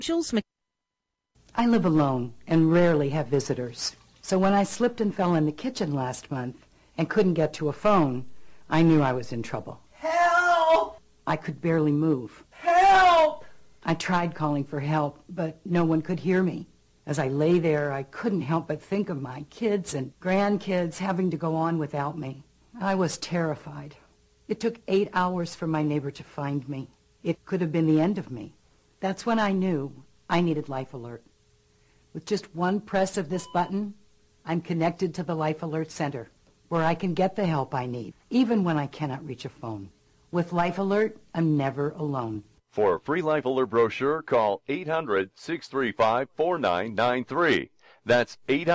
Jules I live alone and rarely have visitors. So when I slipped and fell in the kitchen last month and couldn't get to a phone, I knew I was in trouble. Help! I could barely move. Help! I tried calling for help, but no one could hear me. As I lay there, I couldn't help but think of my kids and grandkids having to go on without me. I was terrified. It took 8 hours for my neighbor to find me. It could have been the end of me. That's when I knew I needed Life Alert. With just one press of this button, I'm connected to the Life Alert Center, where I can get the help I need, even when I cannot reach a phone. With Life Alert, I'm never alone. For a free Life Alert brochure, call 800-635-4993. That's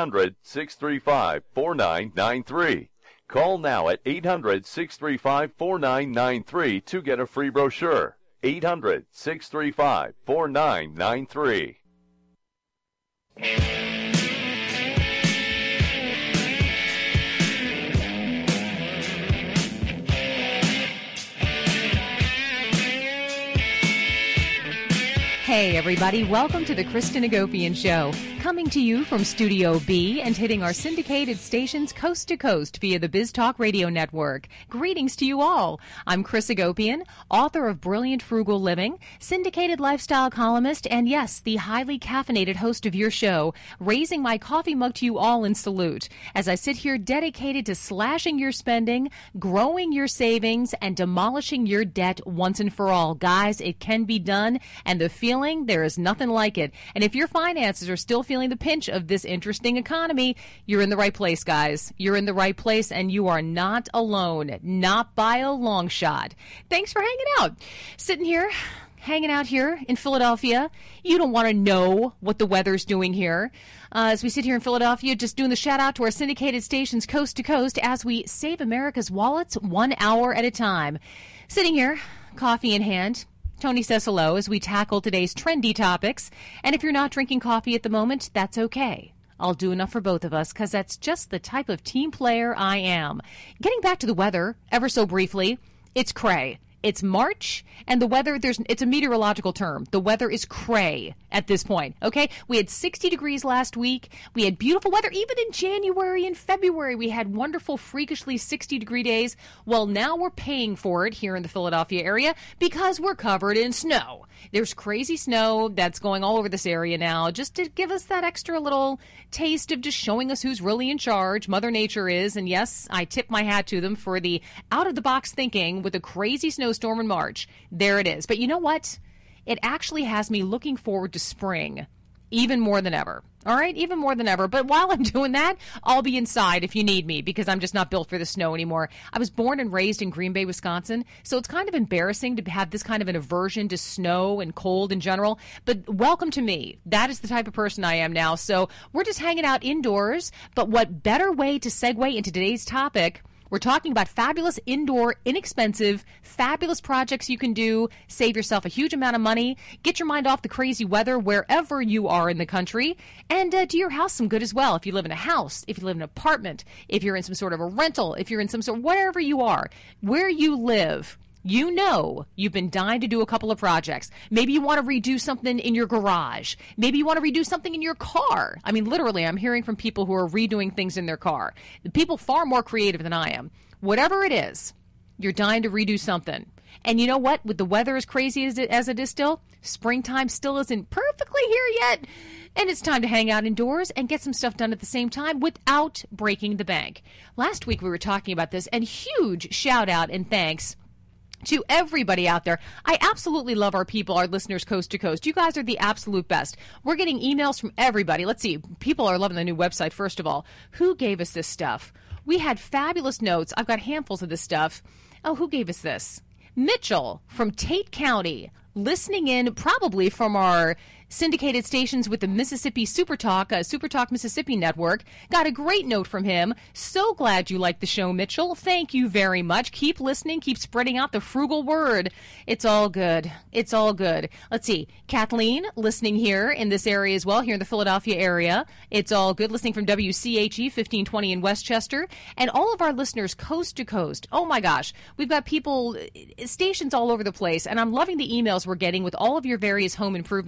800-635-4993. Call now at 800-635-4993 to get a free brochure. 800-635-4993. Hey everybody, welcome to the Kristen Agopian Show, coming to you from Studio B and hitting our syndicated stations coast to coast via the BizTalk Radio Network. Greetings to you all. I'm Chris Agopian, author of Brilliant Frugal Living, syndicated lifestyle columnist, and yes, the highly caffeinated host of your show, raising my coffee mug to you all in salute as I sit here dedicated to slashing your spending, growing your savings, and demolishing your debt once and for all. Guys, it can be done, and the feeling, there is nothing like it. And if your finances are still feeling the pinch of this interesting economy, you're in the right place, guys. You're in the right place, and you are not alone. Not by a long shot. Thanks for hanging out. Hanging out here in Philadelphia. You don't want to know what the weather's doing here. As we sit here in Philadelphia, just doing the shout out to our syndicated stations coast to coast as we save America's wallets 1 hour at a time. Sitting here, coffee in hand, Tony says hello as we tackle today's trendy topics. And if you're not drinking coffee at the moment, that's okay. I'll do enough for both of us because that's just the type of team player I am. Getting back to the weather, ever so briefly, it's cray. It's March, and the weather, it's a meteorological term. The weather is cray at this point, okay? We had 60 degrees last week. We had beautiful weather. Even in January and February, we had wonderful, freakishly 60-degree days. Well, now we're paying for it here in the Philadelphia area because we're covered in snow. There's crazy snow that's going all over this area now just to give us that extra little taste of just showing us who's really in charge. Mother Nature is, and yes, I tip my hat to them for the out-of-the-box thinking with a crazy snowstorm in March. There it is. But you know what? It actually has me looking forward to spring even more than ever. All right, even more than ever. But while I'm doing that, I'll be inside if you need me because I'm just not built for the snow anymore. I was born and raised in Green Bay, Wisconsin, so it's kind of embarrassing to have this kind of an aversion to snow and cold in general. But welcome to me. That is the type of person I am now. So we're just hanging out indoors. But what better way to segue into today's topic? We're talking about fabulous indoor, inexpensive, fabulous projects you can do, save yourself a huge amount of money, get your mind off the crazy weather wherever you are in the country, and do your house some good as well. If you live in a house, if you live in an apartment, if you're in some sort of a rental, if you're in some sort of wherever you are, where you live, you know you've been dying to do a couple of projects. Maybe you want to redo something in your garage. Maybe you want to redo something in your car. I mean, literally, I'm hearing from people who are redoing things in their car. People far more creative than I am. Whatever it is, you're dying to redo something. And you know what? With the weather as crazy as it is still, springtime still isn't perfectly here yet. And it's time to hang out indoors and get some stuff done at the same time without breaking the bank. Last week we were talking about this, and huge shout out and thanks to everybody out there. I absolutely love our people, our listeners coast to coast. You guys are the absolute best. We're getting emails from everybody. Let's see. People are loving the new website, first of all. Who gave us this stuff? We had fabulous notes. I've got handfuls of this stuff. Oh, who gave us this? Mitchell from Tate County, listening in probably from our syndicated stations with the Mississippi Supertalk Mississippi Network. Got a great note from him. So glad you like the show, Mitchell. Thank you very much. Keep listening. Keep spreading out the frugal word. It's all good. It's all good. Let's see. Kathleen, listening here in this area as well, here in the Philadelphia area. It's all good. Listening from WCHE 1520 in Westchester. And all of our listeners coast to coast. Oh my gosh. We've got people, stations all over the place. And I'm loving the emails we're getting with all of your various home improvement projects.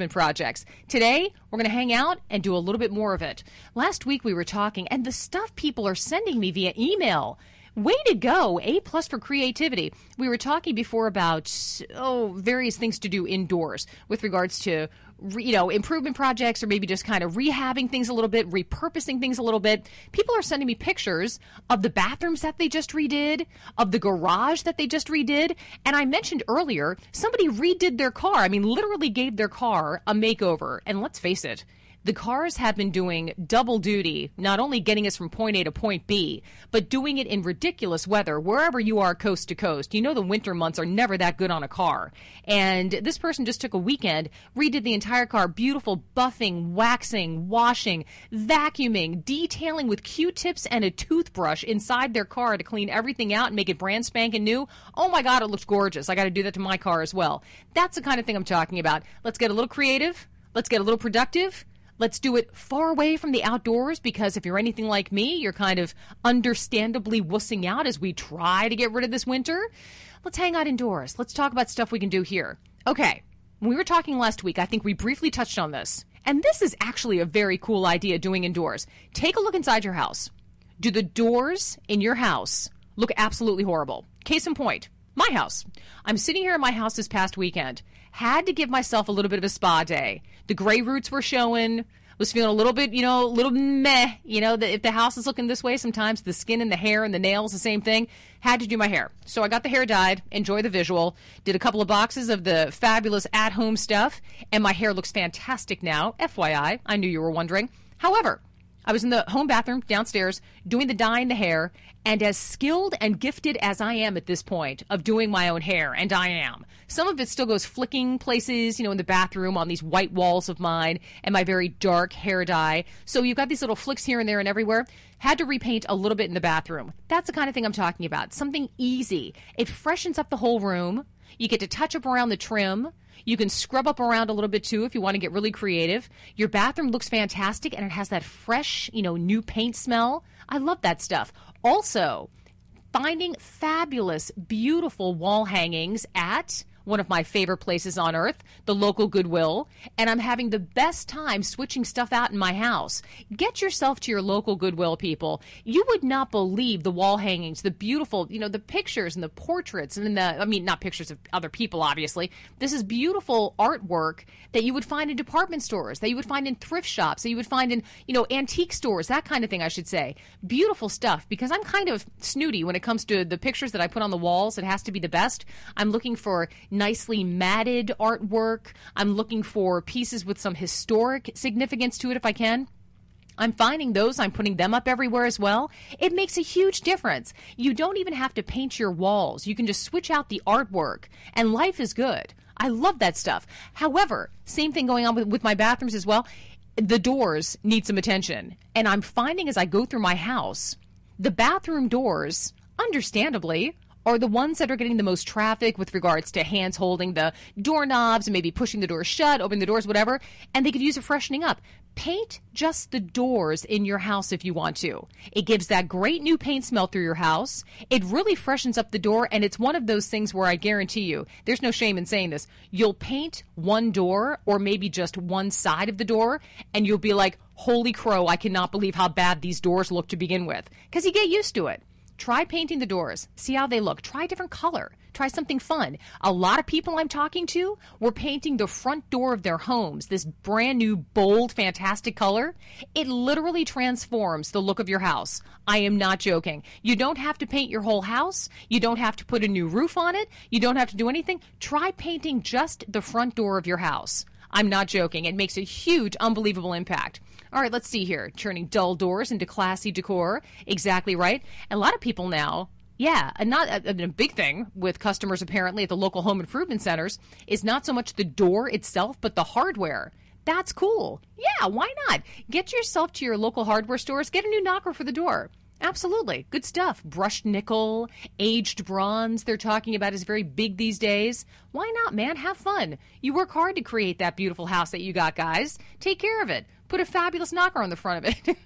projects. Today, we're going to hang out and do a little bit more of it. Last week we were talking, and the stuff people are sending me via email. Way to go. A+ for creativity. We were talking before about various things to do indoors with regards to improvement projects, or maybe just kind of rehabbing things a little bit, repurposing things a little bit. People are sending me pictures of the bathrooms that they just redid, of the garage that they just redid. And I mentioned earlier, somebody redid their car. I mean, literally gave their car a makeover. And let's face it, the cars have been doing double duty, not only getting us from point A to point B, but doing it in ridiculous weather, wherever you are coast to coast. You know the winter months are never that good on a car. And this person just took a weekend, redid the entire car, beautiful buffing, waxing, washing, vacuuming, detailing with Q-tips and a toothbrush inside their car to clean everything out and make it brand spanking new. Oh my God, it looks gorgeous. I got to do that to my car as well. That's the kind of thing I'm talking about. Let's get a little creative. Let's get a little productive. Let's do it far away from the outdoors, because if you're anything like me, you're kind of understandably wussing out as we try to get rid of this winter. Let's hang out indoors. Let's talk about stuff we can do here. Okay, when we were talking last week, I think we briefly touched on this. And this is actually a very cool idea doing indoors. Take a look inside your house. Do the doors in your house look absolutely horrible? Case in point, my house. I'm sitting here in my house this past weekend. Had to give myself a little bit of a spa day. The gray roots were showing. Was feeling a little bit, a little meh. If the house is looking this way, sometimes the skin and the hair and the nails, the same thing. Had to do my hair. So I got the hair dyed. Enjoy the visual. Did a couple of boxes of the fabulous at-home stuff. And my hair looks fantastic now. FYI, I knew you were wondering. However, I was in the home bathroom downstairs doing the dye in the hair, and as skilled and gifted as I am at this point of doing my own hair, and I am, some of it still goes flicking places, in the bathroom on these white walls of mine and my very dark hair dye. So you've got these little flicks here and there and everywhere. Had to repaint a little bit in the bathroom. That's the kind of thing I'm talking about. Something easy. It freshens up the whole room. You get to touch up around the trim. You can scrub up around a little bit, too, if you want to get really creative. Your bathroom looks fantastic, and it has that fresh, new paint smell. I love that stuff. Also, finding fabulous, beautiful wall hangings at one of my favorite places on earth, the local Goodwill, and I'm having the best time switching stuff out in my house. Get yourself to your local Goodwill, people. You would not believe the wall hangings, the beautiful, the pictures and the portraits, and not pictures of other people, obviously. This is beautiful artwork that you would find in department stores, that you would find in thrift shops, that you would find in, antique stores, that kind of thing, I should say. Beautiful stuff, because I'm kind of snooty when it comes to the pictures that I put on the walls. It has to be the best. I'm looking for nicely matted artwork. I'm looking for pieces with some historic significance to it if I can. I'm finding those. I'm putting them up everywhere as well. It makes a huge difference. You don't even have to paint your walls. You can just switch out the artwork, and life is good. I love that stuff. However, same thing going on with my bathrooms as well. The doors need some attention. And I'm finding as I go through my house, the bathroom doors, understandably, are the ones that are getting the most traffic with regards to hands holding the doorknobs and maybe pushing the doors shut, opening the doors, whatever, and they could use a freshening up. Paint just the doors in your house if you want to. It gives that great new paint smell through your house. It really freshens up the door, and it's one of those things where I guarantee you, there's no shame in saying this, you'll paint one door or maybe just one side of the door, and you'll be like, holy crow, I cannot believe how bad these doors look to begin with, because you get used to it. Try painting the doors. See how they look. Try a different color. Try something fun. A lot of people I'm talking to were painting the front door of their homes this brand new, bold, fantastic color. It literally transforms the look of your house. I am not joking. You don't have to paint your whole house. You don't have to put a new roof on it. You don't have to do anything. Try painting just the front door of your house. I'm not joking. It makes a huge, unbelievable impact. All right, let's see here. Turning dull doors into classy decor. Exactly right. And a lot of people now, and not a big thing with customers apparently at the local home improvement centers is not so much the door itself, but the hardware. That's cool. Yeah, why not? Get yourself to your local hardware stores. Get a new knocker for the door. Absolutely. Good stuff. Brushed nickel, aged bronze they're talking about is very big these days. Why not, man? Have fun. You work hard to create that beautiful house that you got, guys. Take care of it. Put a fabulous knocker on the front of it.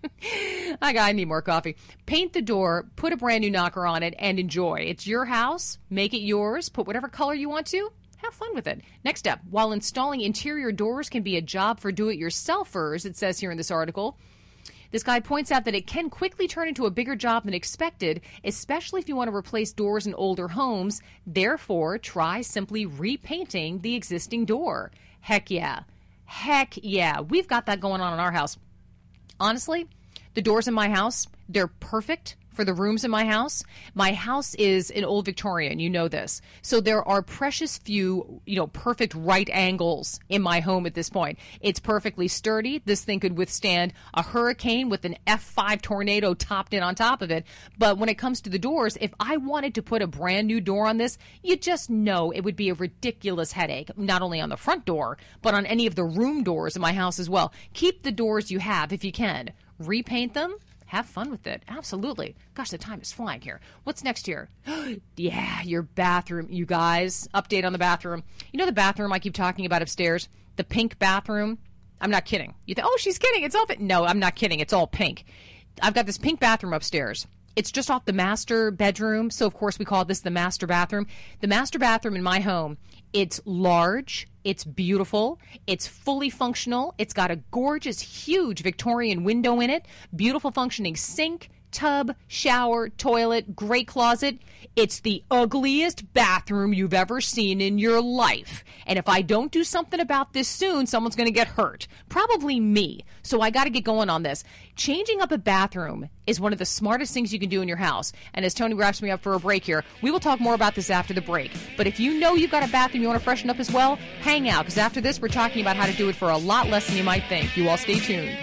I need more coffee. Paint the door, put a brand new knocker on it, and enjoy. It's your house. Make it yours. Put whatever color you want to. Have fun with it. Next up, while installing interior doors can be a job for do-it-yourselfers, it says here in this article, this guy points out that it can quickly turn into a bigger job than expected, especially if you want to replace doors in older homes. Therefore, try simply repainting the existing door. Heck yeah. Heck yeah. We've got that going on in our house. Honestly, the doors in my house, they're perfect for the rooms in my house. My house is an old Victorian, you know this. So there are precious few, perfect right angles in my home at this point. It's perfectly sturdy. This thing could withstand a hurricane with an F5 tornado topped in on top of it. But when it comes to the doors, if I wanted to put a brand new door on this, you just know it would be a ridiculous headache, not only on the front door, but on any of the room doors in my house as well. Keep the doors you have if you can. Repaint them. Have fun with it. Absolutely. Gosh, the time is flying here. What's next here? Yeah, your bathroom, you guys. Update on the bathroom. You know the bathroom I keep talking about upstairs? The pink bathroom? I'm not kidding. You think, oh, she's kidding. It's all pink. No, I'm not kidding. It's all pink. I've got this pink bathroom upstairs. It's just off the master bedroom. So, of course, we call this the master bathroom. The master bathroom in my home, it's large. It's beautiful. It's fully functional. It's got a gorgeous, huge Victorian window in it. Beautiful functioning sink, tub, shower, toilet, great closet. It's the ugliest bathroom you've ever seen in your life. And if I don't do something about this soon, someone's going to get hurt. Probably me. So I got to get going on this. Changing up a bathroom is one of the smartest things you can do in your house. And as Tony wraps me up for a break here, we will talk more about this after the break. But if you know you've got a bathroom you want to freshen up as well, hang out, because after this, we're talking about how to do it for a lot less than you might think. You all stay tuned.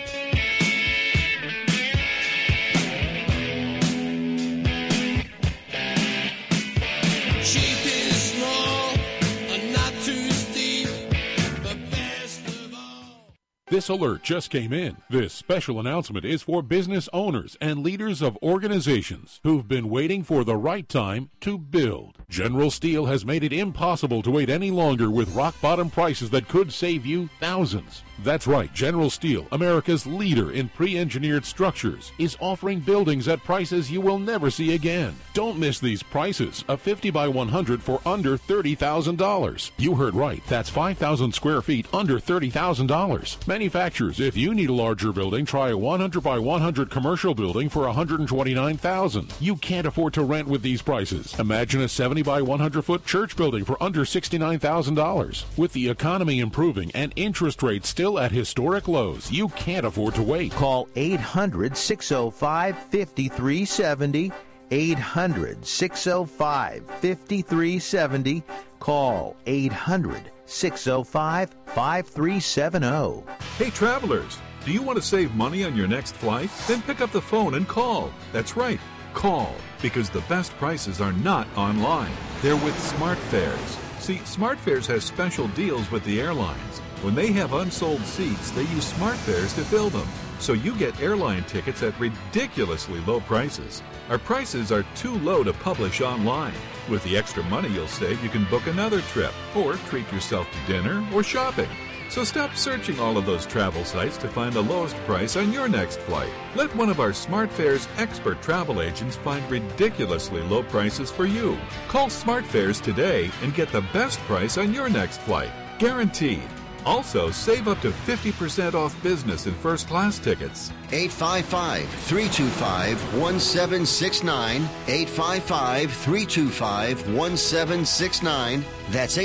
This alert just came in. This special announcement is for business owners and leaders of organizations who've been waiting for the right time to build. General Steel has made it impossible to wait any longer with rock-bottom prices that could save you thousands. That's right, General Steel, America's leader in pre-engineered structures, is offering buildings at prices you will never see again. Don't miss these prices. A 50 by 100 for under $30,000. You heard right. That's 5,000 square feet under $30,000. Manufacturers, if you need a larger building, try a 100 by 100 commercial building for $129,000. You can't afford to rent with these prices. Imagine a 70 by 100 foot church building for under $69,000. With the economy improving and interest rates still at historic lows, you can't afford to wait. Call 800-605-5370. 800-605-5370. Call 800-605-5370. Hey travelers, do you want to save money on your next flight? Then pick up the phone and call. That's right, call, because the best prices are not online. They're with SmartFares. See, SmartFares has special deals with the airlines. When they have unsold seats, they use SmartFares to fill them. So you get airline tickets at ridiculously low prices. Our prices are too low to publish online. With the extra money you'll save, you can book another trip or treat yourself to dinner or shopping. So stop searching all of those travel sites to find the lowest price on your next flight. Let one of our SmartFares expert travel agents find ridiculously low prices for you. Call SmartFares today and get the best price on your next flight. Guaranteed. Also, save up to 50% off business and first-class tickets. 855-325-1769. 855-325-1769. That's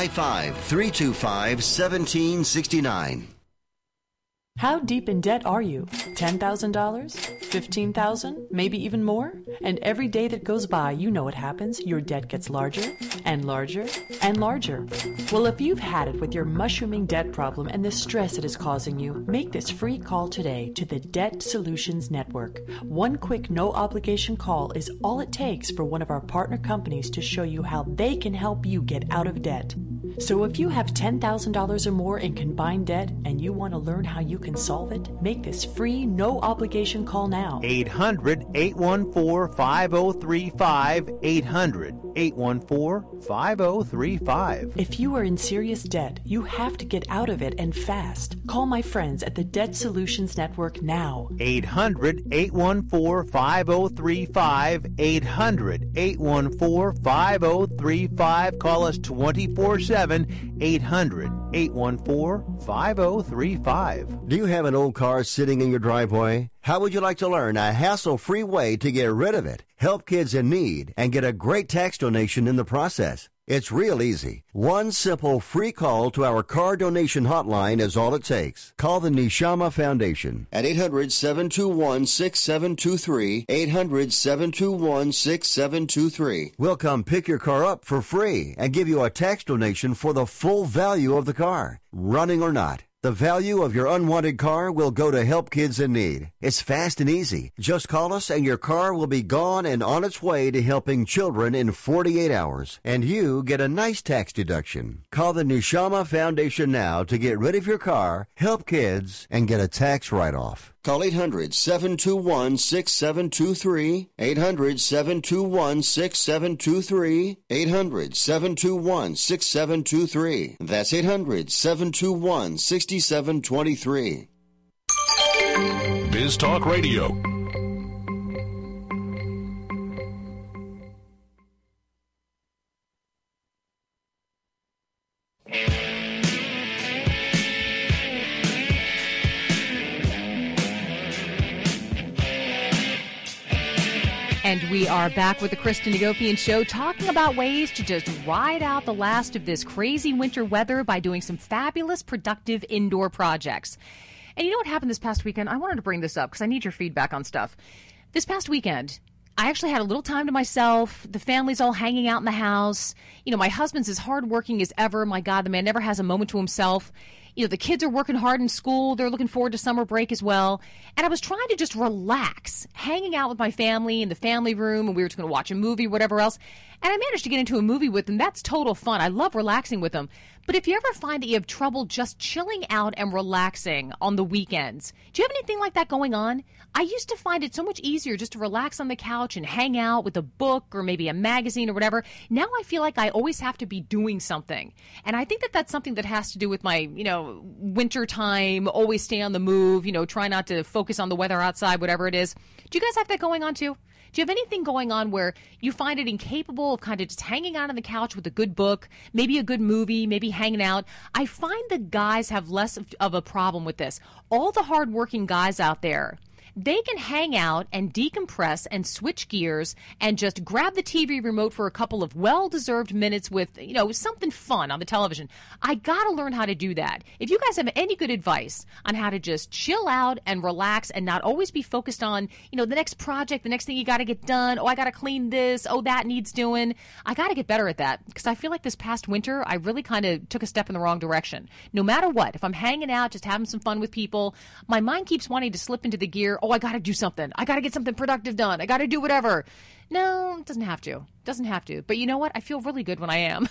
855-325-1769. How deep in debt are you? $10,000? $15,000? Maybe even more? And every day that goes by, you know what happens. Your debt gets larger and larger and larger. Well, if you've had it with your mushrooming debt problem and the stress it is causing you, make this free call today to the Debt Solutions Network. One quick, no-obligation call is all it takes for one of our partner companies to show you how they can help you get out of debt. So if you have $10,000 or more in combined debt and you want to learn how you can solve it, make this free, no-obligation call now. 800-814-5035. 800-814-5035. If you are in serious debt, you have to get out of it and fast. Call my friends at the Debt Solutions Network now. 800-814-5035. 800-814-5035. Call us 24/7. 800-814-5035. Do you have an old car sitting in your driveway? How would you like to learn a hassle-free way to get rid of it, help kids in need, and get a great tax donation in the process? It's real easy. One simple free call to our car donation hotline is all it takes. Call the Neshama Foundation at 800-721-6723, 800-721-6723. We'll come pick your car up for free and give you a tax donation for the full value of the car, running or not. The value of your unwanted car will go to help kids in need. It's fast and easy. Just call us and your car will be gone and on its way to helping children in 48 hours. And you get a nice tax deduction. Call the Neshama Foundation now to get rid of your car, help kids, and get a tax write-off. Call 800-721-6723, 800-721-6723, 800-721-6723. That's 800-721-6723. Biz Talk Radio. And we are back with the Kristen Hagopian Show, talking about ways to just ride out the last of this crazy winter weather by doing some fabulous, productive indoor projects. And you know what happened this past weekend? I wanted to bring this up because I need your feedback on stuff. This past weekend, I actually had a little time to myself. The family's all hanging out in the house. You know, my husband's as hardworking as ever. My God, the man never has a moment to himself. You know, the kids are working hard in school. They're looking forward to summer break as well. And I was trying to just relax, hanging out with my family in the family room, and we were just going to watch a movie, whatever else. And I managed to get into a movie with them. That's total fun. I love relaxing with them. But if you ever find that you have trouble just chilling out and relaxing on the weekends, do you have anything like that going on? I used to find it so much easier just to relax on the couch and hang out with a book or maybe a magazine or whatever. Now I feel like I always have to be doing something. And I think that that's something that has to do with my, winter time, always stay on the move, try not to focus on the weather outside, whatever it is. Do you guys have that going on too? Do you have anything going on where you find it incapable of kind of just hanging out on the couch with a good book, maybe a good movie, maybe hanging out? I find the guys have less of a problem with this. All the hardworking guys out there, they can hang out and decompress and switch gears and just grab the TV remote for a couple of well-deserved minutes with, something fun on the television. I got to learn how to do that. If you guys have any good advice on how to just chill out and relax and not always be focused on, the next project, the next thing you got to get done, I got to clean this, that needs doing. I got to get better at that because I feel like this past winter, I really kind of took a step in the wrong direction. No matter what, if I'm hanging out, just having some fun with people, my mind keeps wanting to slip into the gear, I got to do something. I got to get something productive done. I got to do whatever. No, it doesn't have to. Doesn't have to. But you know what? I feel really good when I am.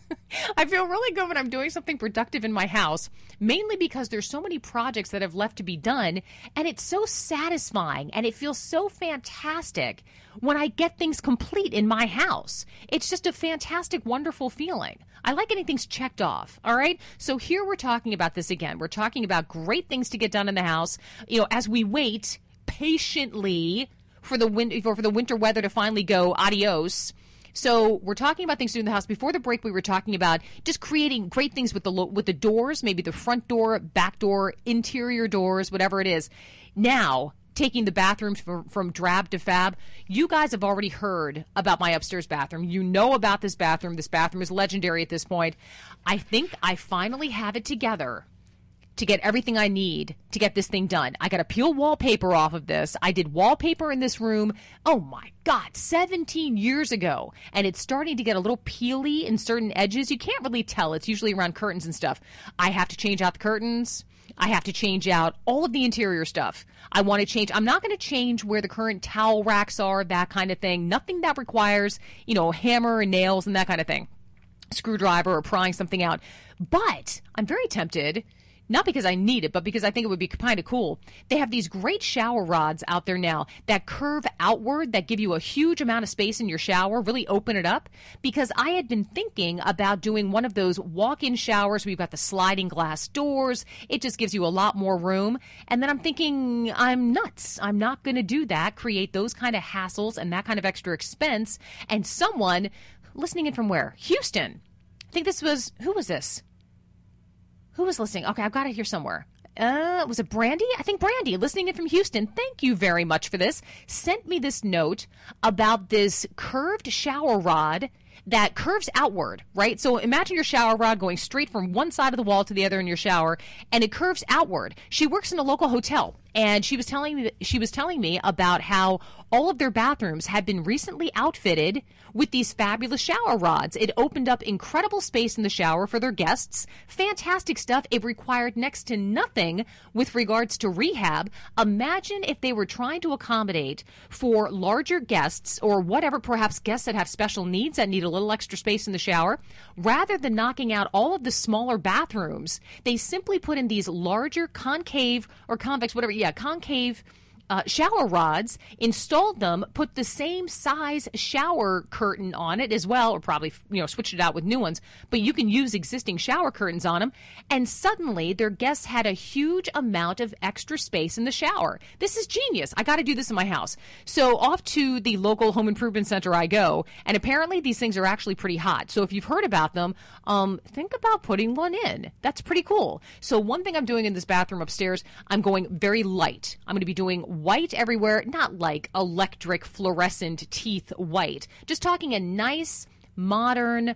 I feel really good when I'm doing something productive in my house, mainly because there's so many projects that have left to be done, and it's so satisfying, and it feels so fantastic when I get things complete in my house. It's just a fantastic, wonderful feeling. I like getting things checked off, all right? So here we're talking about this again. We're talking about great things to get done in the house, as we wait patiently for the winter weather to finally go adios. So we're talking about things to do in the house. Before the break, we were talking about just creating great things with the doors, maybe the front door, back door, interior doors, whatever it is. Now, taking the bathrooms from drab to fab. You guys have already heard about my upstairs bathroom. You know about this bathroom. This bathroom is legendary at this point. I think I finally have it together to get everything I need to get this thing done. I got to peel wallpaper off of this. I did wallpaper in this room, oh my God, 17 years ago. And it's starting to get a little peely in certain edges. You can't really tell. It's usually around curtains and stuff. I have to change out the curtains. I have to change out all of the interior stuff. I'm not going to change where the current towel racks are, that kind of thing. Nothing that requires, a hammer and nails and that kind of thing. Screwdriver or prying something out. But I'm very tempted, not because I need it, but because I think it would be kind of cool. They have these great shower rods out there now that curve outward, that give you a huge amount of space in your shower, really open it up. Because I had been thinking about doing one of those walk-in showers where you've got the sliding glass doors. It just gives you a lot more room. And then I'm thinking, I'm nuts. I'm not going to do that, create those kind of hassles and that kind of extra expense. And someone listening in from where? Houston. think this was, who was this? Who was listening? Okay, I've got it here somewhere. Was it Brandy? I think Brandy, listening in from Houston. Thank you very much for this. Sent me this note about this curved shower rod that curves outward, right? So imagine your shower rod going straight from one side of the wall to the other in your shower, and it curves outward. She works in a local hotel, and she was telling me about how all of their bathrooms had been recently outfitted with these fabulous shower rods. It opened up incredible space in the shower for their guests. Fantastic stuff. It required next to nothing with regards to rehab. Imagine if they were trying to accommodate for larger guests or whatever, perhaps guests that have special needs that need a little extra space in the shower. Rather than knocking out all of the smaller bathrooms, they simply put in these larger concave or convex, whatever, concave shower rods, installed them, put the same size shower curtain on it as well, or probably, switched it out with new ones, but you can use existing shower curtains on them, and suddenly their guests had a huge amount of extra space in the shower. This is genius. I got to do this in my house. So off to the local home improvement center I go, and apparently these things are actually pretty hot. So if you've heard about them, think about putting one in. That's pretty cool. So one thing I'm doing in this bathroom upstairs, I'm going very light. I'm going to be doing white everywhere, not like electric fluorescent teeth white. Just talking a nice, modern,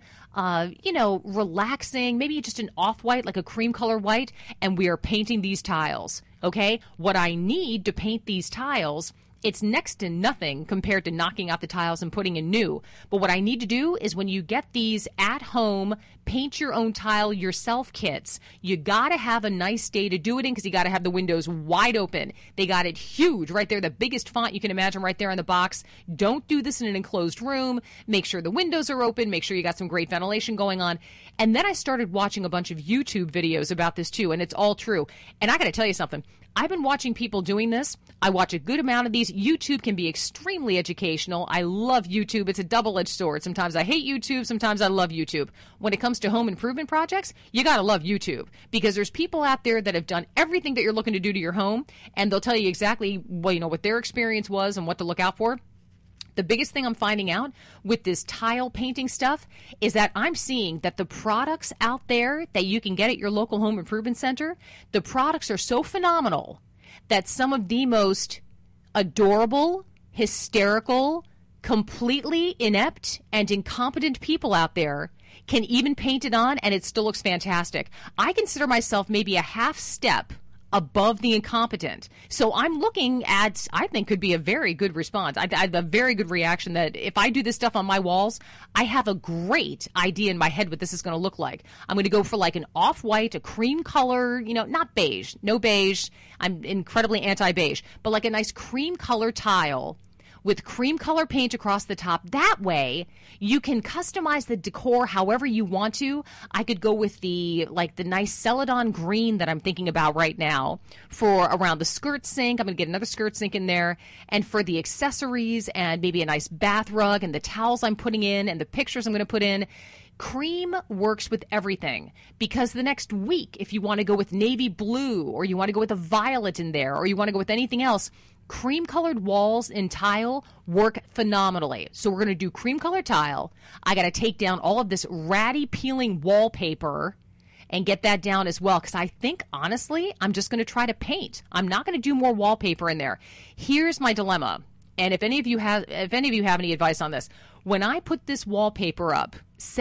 relaxing, maybe just an off-white, like a cream color white, and we are painting these tiles, okay? What I need to paint these tiles, it's next to nothing compared to knocking out the tiles and putting in new. But what I need to do is when you get these at-home, paint your own tile yourself kits, you got to have a nice day to do it in because you got to have the windows wide open. They got it huge right there, the biggest font you can imagine right there on the box. Don't do this in an enclosed room. Make sure the windows are open. Make sure you got some great ventilation going on. And then I started watching a bunch of YouTube videos about this too, and it's all true. And I got to tell you something. I've been watching people doing this. I watch a good amount of these. YouTube can be extremely educational. I love YouTube. It's a double-edged sword. Sometimes I hate YouTube. Sometimes I love YouTube. When it comes to home improvement projects, you got to love YouTube because there's people out there that have done everything that you're looking to do to your home, and they'll tell you exactly what their experience was and what to look out for. The biggest thing I'm finding out with this tile painting stuff is that I'm seeing that the products out there that you can get at your local home improvement center, the products are so phenomenal that some of the most adorable, hysterical, completely inept, and incompetent people out there can even paint it on and it still looks fantastic. I consider myself maybe a half step above the incompetent. So I'm looking at, I think could be a very good response. I have a very good reaction that if I do this stuff on my walls, I have a great idea in my head what this is going to look like. I'm going to go for like an off-white, a cream color, not beige, no beige. I'm incredibly anti-beige, but like a nice cream color tile with cream color paint across the top. That way, you can customize the decor however you want to. I could go with the nice Celadon green that I'm thinking about right now for around the skirt sink. I'm going to get another skirt sink in there. And for the accessories and maybe a nice bath rug and the towels I'm putting in and the pictures I'm going to put in. Cream works with everything because the next week, if you want to go with navy blue or you want to go with a violet in there or you want to go with anything else, cream-colored walls in tile work phenomenally. So we're going to do cream-colored tile. I got to take down all of this ratty peeling wallpaper and get that down as well because I think, honestly, I'm just going to try to paint. I'm not going to do more wallpaper in there. Here's my dilemma, and if any of you have any advice on this, when I put this wallpaper up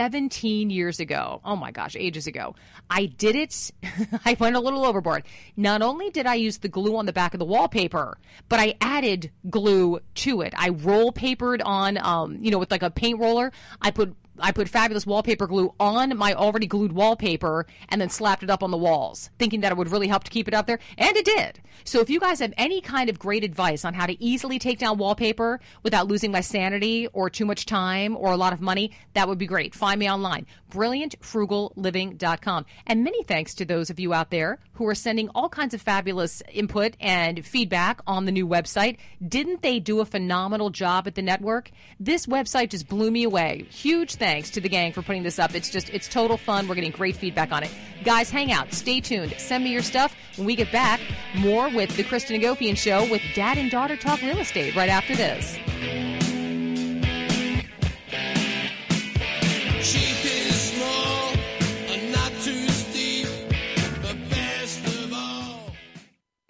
17 years ago, oh my gosh, ages ago, I did it. I went a little overboard. Not only did I use the glue on the back of the wallpaper, but I added glue to it. I roll papered on, with like a paint roller. I put fabulous wallpaper glue on my already glued wallpaper and then slapped it up on the walls, thinking that it would really help to keep it up there, and it did. So if you guys have any kind of great advice on how to easily take down wallpaper without losing my sanity or too much time or a lot of money, that would be great. Find me online, brilliantfrugalliving.com. And many thanks to those of you out there who are sending all kinds of fabulous input and feedback on the new website. Didn't they do a phenomenal job at the network? This website just blew me away. Huge thanks to the gang for putting this up. It's total fun. We're getting great feedback on it. Guys, hang out. Stay tuned. Send me your stuff. When we get back, more with the Kristen Hagopian Show with Dad and Daughter Talk Real Estate right after this. Cheap is small,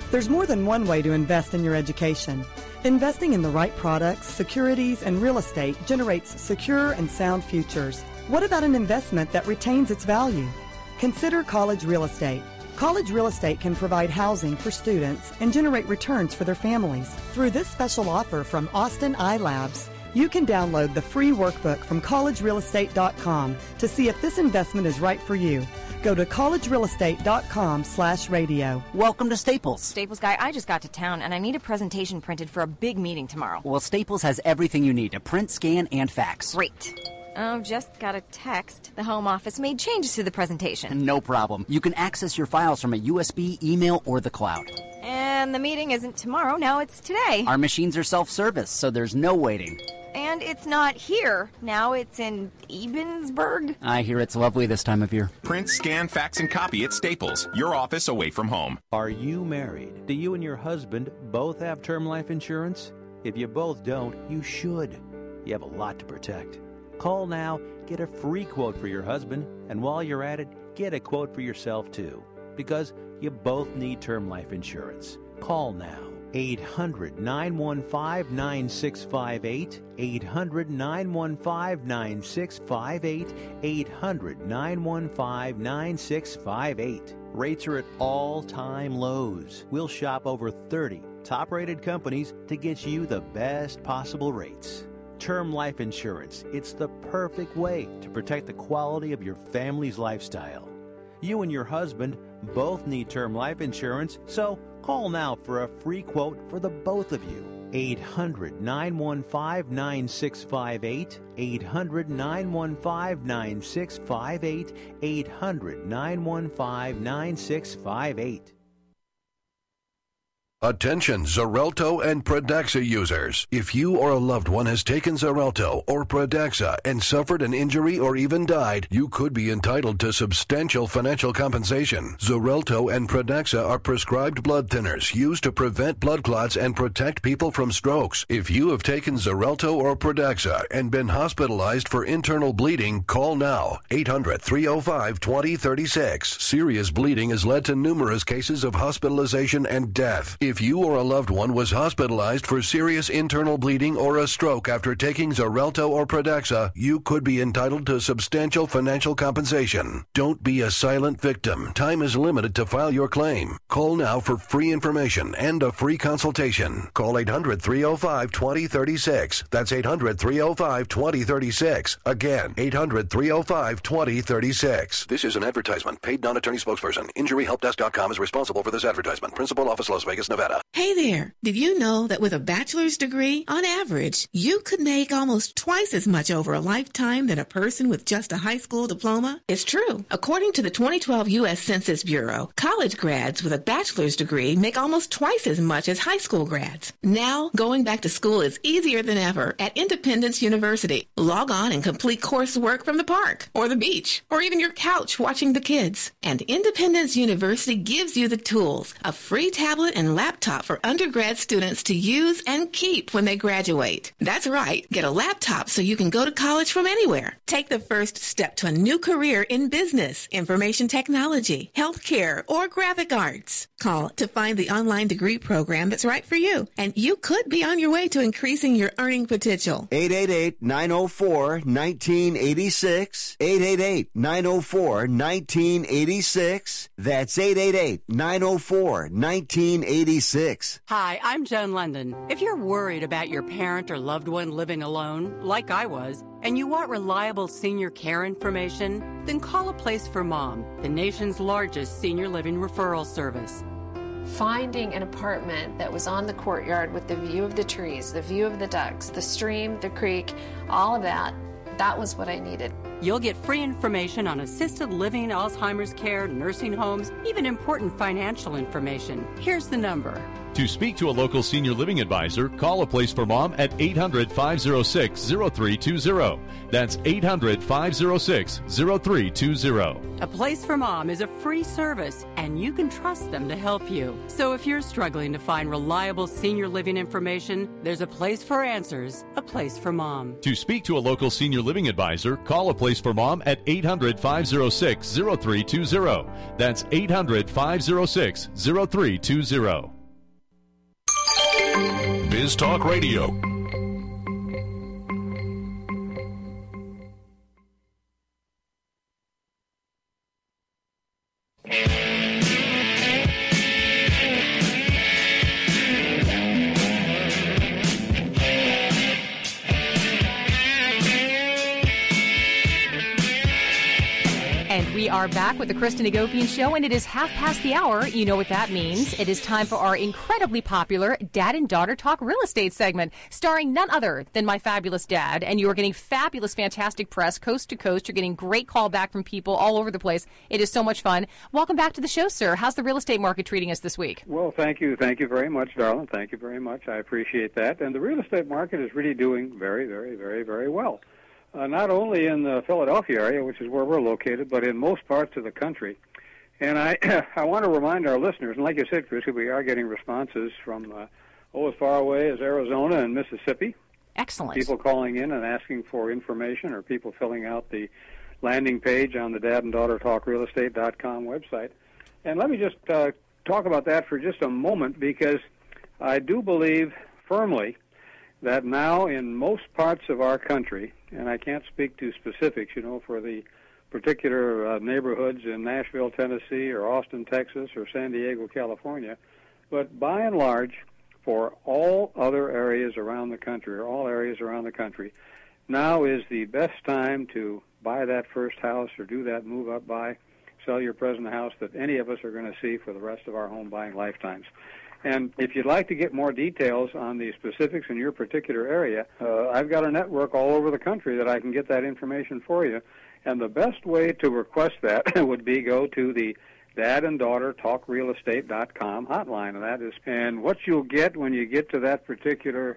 There's more than one way to invest in your education. Investing in the right products, securities, and real estate generates secure and sound futures. What about an investment that retains its value? Consider College Real Estate. College Real Estate can provide housing for students and generate returns for their families. Through this special offer from Austin iLabs, you can download the free workbook from collegerealestate.com to see if this investment is right for you. Go to collegerealestate.com/radio. Welcome to Staples. Staples guy, I just got to town and I need a presentation printed for a big meeting tomorrow. Well, Staples has everything you need to print, scan, and fax. Great. Oh, just got a text. The home office made changes to the presentation. No problem. You can access your files from a USB, email, or the cloud. And the meeting isn't tomorrow, now it's today. Our machines are self-service, so there's no waiting. And it's not here. Now it's in Ebensburg. I hear it's lovely this time of year. Print, scan, fax, and copy at Staples. Your office away from home. Are you married? Do you and your husband both have term life insurance? If you both don't, you should. You have a lot to protect. Call now, get a free quote for your husband, and while you're at it, get a quote for yourself too. Because you both need term life insurance. Call now. 800-915-9658, 800-915-9658, 800-915-9658. Rates are at all-time lows. We'll shop over 30 top-rated companies to get you the best possible rates. Term life insurance, it's the perfect way to protect the quality of your family's lifestyle. You and your husband both need term life insurance, so call now for a free quote for the both of you. 800-915-9658, 800-915-9658, 800-915-9658. Attention Xarelto and Pradaxa users. If you or a loved one has taken Xarelto or Pradaxa and suffered an injury or even died, you could be entitled to substantial financial compensation. Xarelto and Pradaxa are prescribed blood thinners used to prevent blood clots and protect people from strokes. If you have taken Xarelto or Pradaxa and been hospitalized for internal bleeding, call now. 800-305-2036. Serious bleeding has led to numerous cases of hospitalization and death. If you or a loved one was hospitalized for serious internal bleeding or a stroke after taking Xarelto or Pradaxa, you could be entitled to substantial financial compensation. Don't be a silent victim. Time is limited to file your claim. Call now for free information and a free consultation. Call 800-305-2036. That's 800-305-2036. Again, 800-305-2036. This is an advertisement. Paid non-attorney spokesperson. InjuryHelpDesk.com is responsible for this advertisement. Principal office, Las Vegas, Nevada. Hey there. Did you know that with a bachelor's degree, on average, you could make almost twice as much over a lifetime than a person with just a high school diploma? It's true. According to the 2012 U.S. Census Bureau, college grads with a bachelor's degree make almost twice as much as high school grads. Now, going back to school is easier than ever at Independence University. Log on and complete coursework from the park, or the beach, or even your couch watching the kids. And Independence University gives you the tools, a free tablet and laptop for undergrad students to use and keep when they graduate. That's right. Get a laptop so you can go to college from anywhere. Take the first step to a new career in business, information technology, healthcare, or graphic arts. Call to find the online degree program that's right for you, and you could be on your way to increasing your earning potential. 888-904-1986. 888-904-1986. That's 888-904-1986. Hi, I'm Joan London. If you're worried about your parent or loved one living alone, like I was, and you want reliable senior care information, then call A Place for Mom, the nation's largest senior living referral service. Finding an apartment that was on the courtyard with the view of the trees, the view of the ducks, the stream, the creek, all of that, that was what I needed. You'll get free information on assisted living, Alzheimer's care, nursing homes, even important financial information. Here's the number. To speak to a local senior living advisor, call A Place for Mom at 800-506-0320. That's 800-506-0320. A Place for Mom is a free service, and you can trust them to help you. So if you're struggling to find reliable senior living information, there's a place for answers, A Place for Mom. To speak to a local senior living advisor, call A Place for Mom at 800-506-0320. That's 800-506-0320. Biz Talk Radio. We are back with the Kristen Hagopian Show, and it is 1:30. You know what that means. It is time for our incredibly popular Dad and Daughter Talk Real Estate segment, starring none other than my fabulous dad. And you are getting fabulous, fantastic press coast to coast. You're getting great call back from people all over the place. It is so much fun. Welcome back to the show, sir. How's the real estate market treating us this week? Well, thank you. Thank you very much, darling. Thank you very much. I appreciate that. And the real estate market is really doing very, very, very, very well. Not only in the Philadelphia area, which is where we're located, but in most parts of the country. And I want to remind our listeners, and like you said, Chris, we are getting responses from as far away as Arizona and Mississippi. Excellent. People calling in and asking for information, or people filling out the landing page on the Dad and Daughter Talk Realestate.com website. And let me just talk about that for just a moment, because I do believe firmly that now in most parts of our country, and I can't speak to specifics, for the particular neighborhoods in Nashville, Tennessee, or Austin, Texas, or San Diego, California, but by and large, for all other areas around the country, or all areas around the country, now is the best time to buy that first house or do that move up buy, sell your present house that any of us are going to see for the rest of our home buying lifetimes. And if you'd like to get more details on the specifics in your particular area, I've got a network all over the country that I can get that information for you. And the best way to request that would be go to the Dad and Daughter Talk Realestate.com hotline, and what you'll get when you get to that particular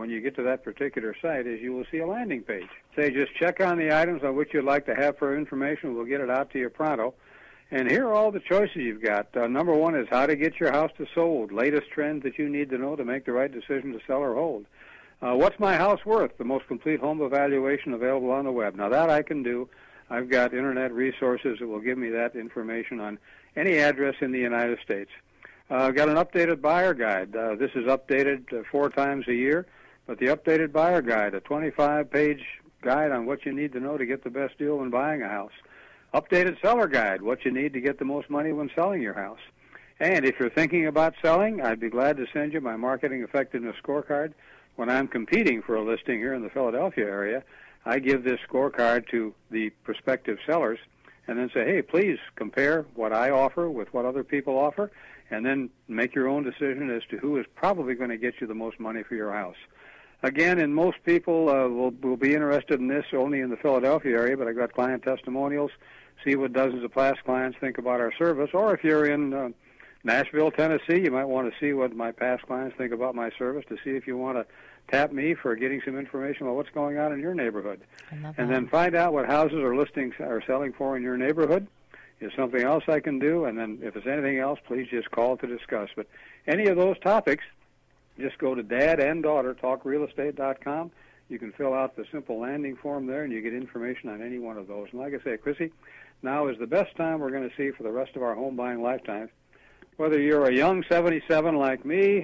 site is you will see a landing page. Say, just check on the items on which you'd like to have for information. We'll get it out to you pronto. And here are all the choices you've got. Number one is how to get your house to sold, latest trends that you need to know to make the right decision to sell or hold. What's my house worth? The most complete home evaluation available on the web. Now, that I can do. I've got Internet resources that will give me that information on any address in the United States. I've got an updated buyer guide. This is updated 4 times a year, but the updated buyer guide, a 25-page guide on what you need to know to get the best deal when buying a house. Updated seller guide, what you need to get the most money when selling your house. And if you're thinking about selling, I'd be glad to send you my marketing effectiveness scorecard. When I'm competing for a listing here in the Philadelphia area, I give this scorecard to the prospective sellers and then say, hey, please compare what I offer with what other people offer, and then make your own decision as to who is probably going to get you the most money for your house. Again, and most people will be interested in this only in the Philadelphia area, but I've got client testimonials. See what dozens of past clients think about our service. Or if you're in Nashville, Tennessee, you might want to see what my past clients think about my service to see if you want to tap me for getting some information about what's going on in your neighborhood. And then find out what houses or listings are selling for in your neighborhood. Is something else I can do? And then if there's anything else, please just call to discuss. But any of those topics, just go to Dad and Daughter Talk Realestate.com. You can fill out the simple landing form there, and you get information on any one of those. And like I say, Chrissy, now is the best time we're going to see for the rest of our home buying lifetime. Whether you're a young 77 like me,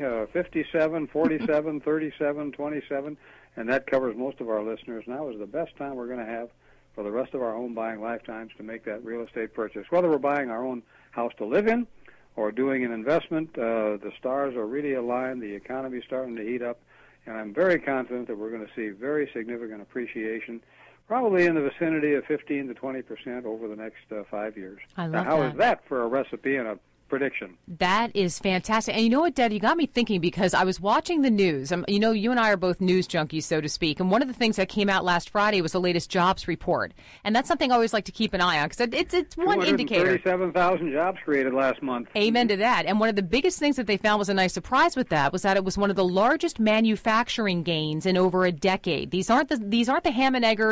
57, 47, 37, 27, and that covers most of our listeners, now is the best time we're going to have for the rest of our home buying lifetimes to make that real estate purchase. Whether we're buying our own house to live in or doing an investment, the stars are really aligned, the economy's starting to heat up, and I'm very confident that we're going to see very significant appreciation, probably in the vicinity of 15 to 20% over the next 5 years. I love now, how that. is that for a recipe and a prediction? That is fantastic. And you know what, Dad, you got me thinking, because I was watching the news. You and I are both news junkies, so to speak. And one of the things that came out last Friday was the latest jobs report. And that's something I always like to keep an eye on, because it's one indicator. 237,000 jobs created last month. Amen to that. And one of the biggest things that they found was a nice surprise with that was that it was one of the largest manufacturing gains in over a decade. These aren't the ham and egger,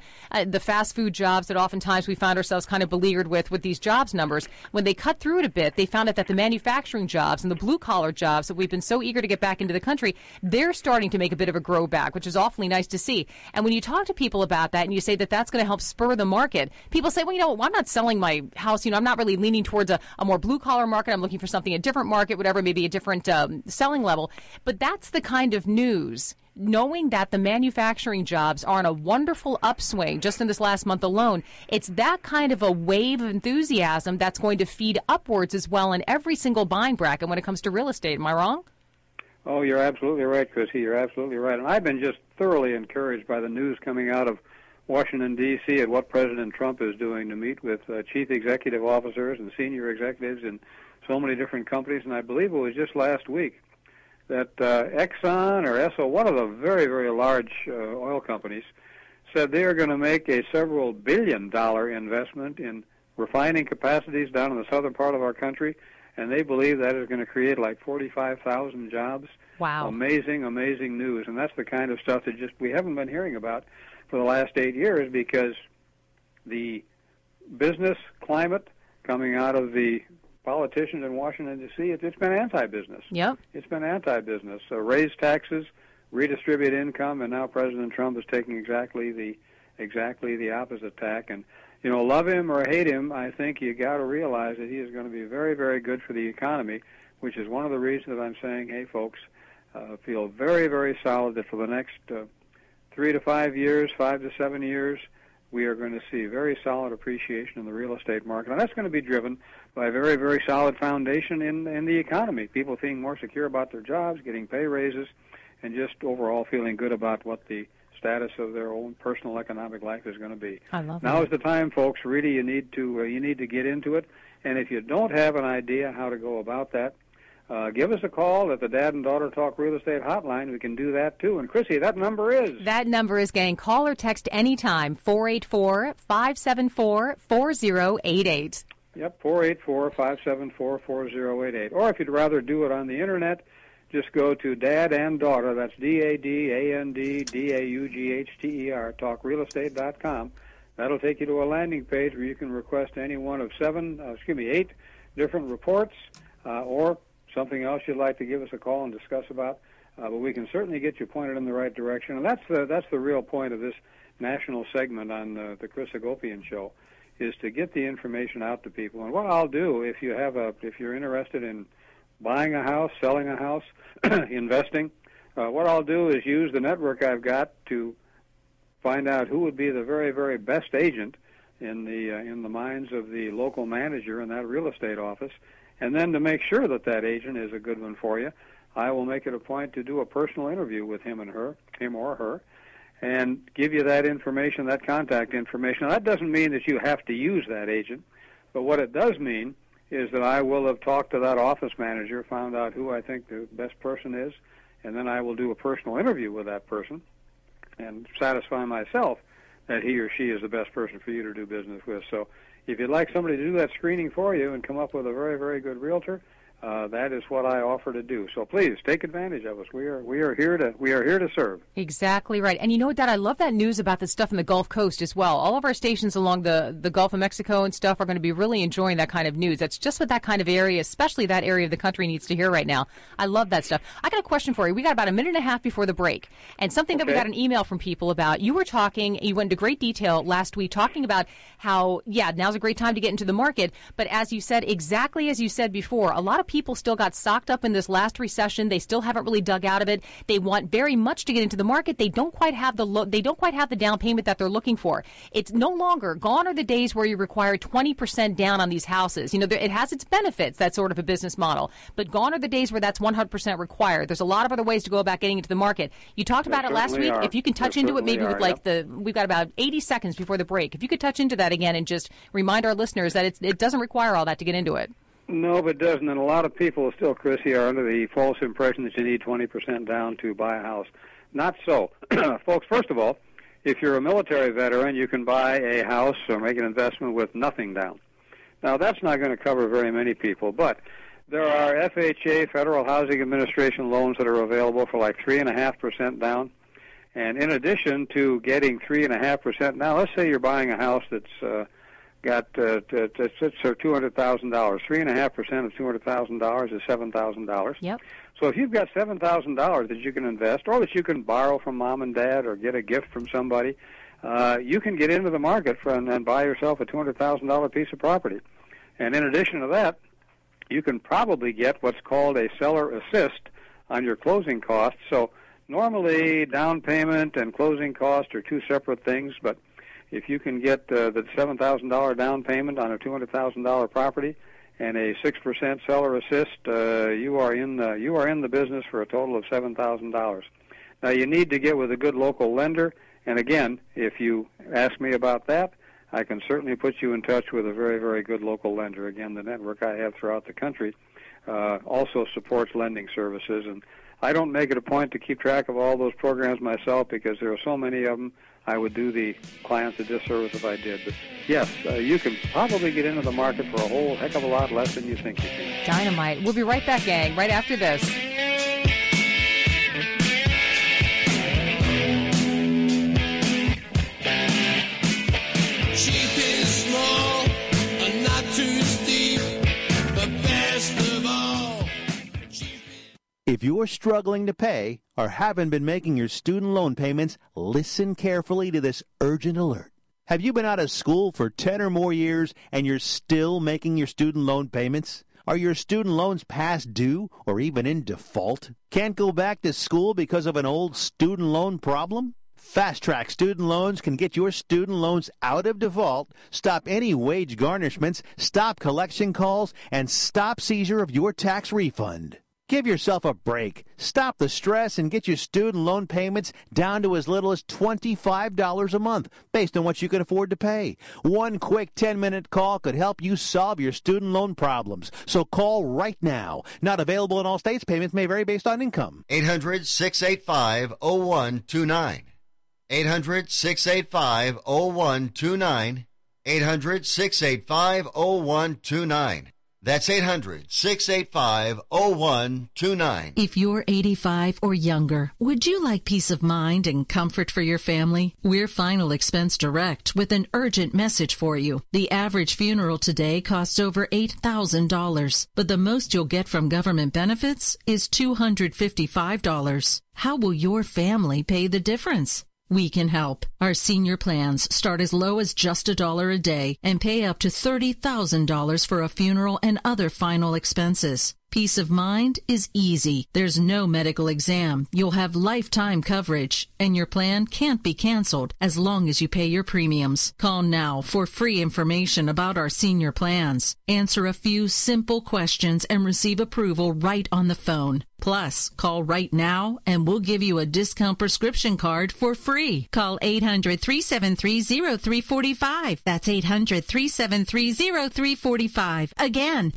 the fast food jobs that oftentimes we found ourselves kind of beleaguered with these jobs numbers. When they cut through it a bit, they found out that the manufacturing jobs and the blue-collar jobs that we've been so eager to get back into the country, they're starting to make a bit of a grow back, which is awfully nice to see. And when you talk to people about that and you say that that's going to help spur the market, people say, well, you know, I'm not selling my house. You know, I'm not really leaning towards a more blue-collar market. I'm looking for something, a different market, whatever, maybe a different selling level. But that's the kind of news, knowing that the manufacturing jobs are on a wonderful upswing just in this last month alone. It's that kind of a wave of enthusiasm that's going to feed upwards as well in every single buying bracket when it comes to real estate. Am I wrong? Oh, you're absolutely right, Chrissy. You're absolutely right. And I've been just thoroughly encouraged by the news coming out of Washington, D.C. and what President Trump is doing to meet with chief executive officers and senior executives in so many different companies. And I believe it was just last week that Exxon or Esso, one of the very, very large oil companies, said they are going to make a several billion-dollar investment in refining capacities down in the southern part of our country, and they believe that is going to create like 45,000 jobs. Wow. Amazing, amazing news. And that's the kind of stuff that just we haven't been hearing about for the last 8 years, because the business climate coming out of the politicians in Washington, D.C., it's been anti-business. Yep. It's been anti-business. So raise taxes, redistribute income, and now President Trump is taking exactly the opposite tack. And, you know, love him or hate him, I think you got to realize that he is going to be very, very good for the economy, which is one of the reasons that I'm saying, hey, folks, feel very, very solid that for the next 3 to 5 years, 5 to 7 years, we are going to see very solid appreciation in the real estate market. And that's going to be driven by a very, very solid foundation in the economy. People feeling more secure about their jobs, getting pay raises, and just overall feeling good about what the status of their own personal economic life is going to be. I love now that. is the time, folks. Really, you need to get into it. And if you don't have an idea how to go about that, give us a call at the Dad and Daughter Talk Real Estate Hotline. We can do that, too. And, Chrissy, that number is? That number is getting call or text anytime, 484-574-4088. Yep, 484-574-4088. Or if you'd rather do it on the Internet, just go to Dad and Daughter, that's DADANDDAUGHTER, talkrealestate.com. That'll take you to a landing page where you can request any one of 8 different reports or something else you'd like to give us a call and discuss about. But we can certainly get you pointed in the right direction. And that's the real point of this national segment on the Chris Hagopian Show, is to get the information out to people. And what I'll do, if you're interested in buying a house, selling a house, investing, what I'll do is use the network I've got to find out who would be the very, very best agent in the minds of the local manager in that real estate office. And then to make sure that that agent is a good one for you, I will make it a point to do a personal interview with him or her, and give you that information, that contact information. Now, that doesn't mean that you have to use that agent, but what it does mean is that I will have talked to that office manager, found out who I think the best person is, and then I will do a personal interview with that person and satisfy myself that he or she is the best person for you to do business with. So if you'd like somebody to do that screening for you and come up with a very, very good realtor, that is what I offer to do. So please take advantage of us. We are here to serve. Exactly right. And you know what, Dad? I love that news about the stuff in the Gulf Coast as well. All of our stations along the Gulf of Mexico and stuff are going to be really enjoying that kind of news. That's just what that kind of area, especially that area of the country, needs to hear right now. I love that stuff. I got a question for you. We got about a minute and a half before the break, and something that we got an email from people about. You went into great detail last week talking about how, now's a great time to get into the market. But as you said, exactly as you said before, a lot of people still got socked up in this last recession. They still haven't really dug out of it. They want very much to get into the market. They don't quite have the down payment that they're looking for. It's no longer gone are the days where you require 20% down on these houses. You know, it has its benefits, that sort of a business model, but gone are the days where that's 100% required. There's a lot of other ways to go about getting into the market. You talked about it last week. If you can touch into it maybe with we've got about 80 seconds before the break. If you could touch into that again and just remind our listeners that it doesn't require all that to get into it. No, but it doesn't. And a lot of people still, Chrissy, are under the false impression that you need 20% down to buy a house. Not so. Folks, first of all, if you're a military veteran, you can buy a house or make an investment with nothing down. Now, that's not going to cover very many people, but there are FHA, Federal Housing Administration loans that are available for like 3.5% down. And in addition to getting 3.5% now, let's say you're buying a house that's got it's for $200,000. 3.5% of $200,000 is $7,000. Yep. So if you've got $7,000 that you can invest, or that you can borrow from mom and dad, or get a gift from somebody, you can get into the market and buy yourself a $200,000 piece of property. And in addition to that, you can probably get what's called a seller assist on your closing costs. So normally down payment and closing costs are two separate things, but if you can get the $7,000 down payment on a $200,000 property and a 6% seller assist, you are in the business for a total of $7,000. Now you need to get with a good local lender, and again, if you ask me about that, I can certainly put you in touch with a very, very good local lender. Again, the network I have throughout the country also supports lending services, and I don't make it a point to keep track of all those programs myself because there are so many of them. I would do the clients a disservice if I did. But yes, you can probably get into the market for a whole heck of a lot less than you think you can. Dynamite. We'll be right back, gang, right after this. Cheap is small and not too steep, but best of all. If you're struggling to pay or haven't been making your student loan payments, listen carefully to this urgent alert. Have you been out of school for 10 or more years and you're still making your student loan payments? Are your student loans past due or even in default? Can't go back to school because of an old student loan problem? Fast Track Student Loans can get your student loans out of default, stop any wage garnishments, stop collection calls, and stop seizure of your tax refund. Give yourself a break. Stop the stress and get your student loan payments down to as little as $25 a month, based on what you can afford to pay. One quick 10-minute call could help you solve your student loan problems. So call right now. Not available in all states. Payments may vary based on income. 800-685-0129. 800-685-0129. 800-685-0129. That's 800-685-0129. If you're 85 or younger, would you like peace of mind and comfort for your family? We're Final Expense Direct with an urgent message for you. The average funeral today costs over $8,000, but the most you'll get from government benefits is $255. How will your family pay the difference? We can help. Our senior plans start as low as just $1 a day and pay up to $30,000 for a funeral and other final expenses. Peace of mind is easy. There's no medical exam. You'll have lifetime coverage, and your plan can't be canceled as long as you pay your premiums. Call now for free information about our senior plans. Answer a few simple questions and receive approval right on the phone. Plus, call right now and we'll give you a discount prescription card for free. Call 800-373-0345. That's 800-373-0345. Again,